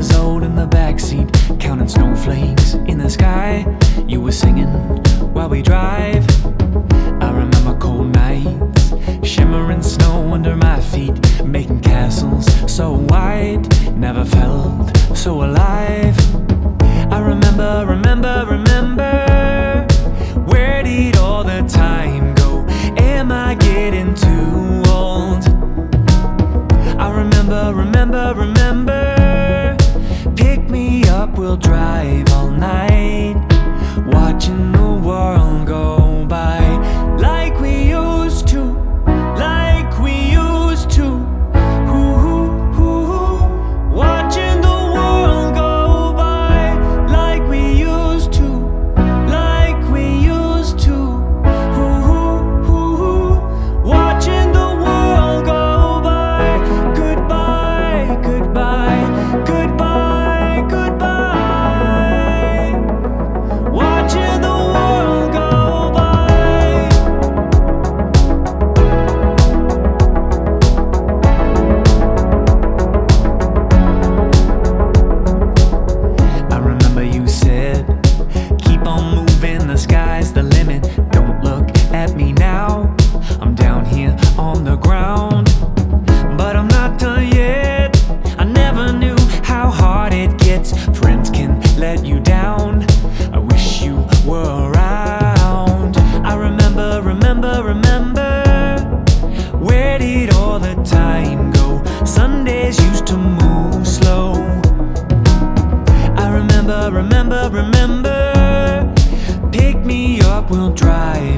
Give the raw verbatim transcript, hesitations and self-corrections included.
years old in the backseat, counting snowflakes in the sky. You were singing while we drive. I remember cold nights, shimmering snow under my feet, making castles so wide, never felt so alive. I remember, remember, remember, where did all the time go? Am I getting too old? I remember, remember, remember, pick me up, we'll drive all night, watching the world go by, like we used to, like we used to. Ooh, ooh, ooh. Watching the world go by, like we used to, like we used to. Ooh, ooh, ooh. Watching the world go by. Goodbye, goodbye, goodbye, goodbye. Watching the world go by. I remember you said, keep on moving, the sky's the limit. Don't look at me now, I'm down here on the ground, but I'm not done yet. I never knew how hard it gets. Friends can let you down. I wish you were around. I remember, remember, remember, where did all the time go? Sundays used to move slow. I remember, remember, remember, pick me up, we'll drive